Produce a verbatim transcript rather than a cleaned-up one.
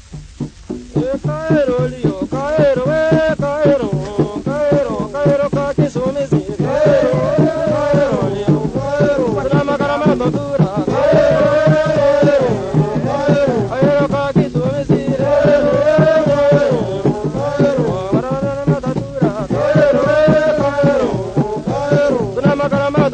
Cairo, Lio, Cairo, eh, Cairo, Cairo, Cairo, kaki sumizi, Cairo, Cairo, Lio, Cairo, Salama karama tortura, Cairo, Cairo, Cairo, kaki sumizi, Cairo, Cairo, Cairo, Cairo, tortura, Cairo, Cairo, Cairo, Salama karama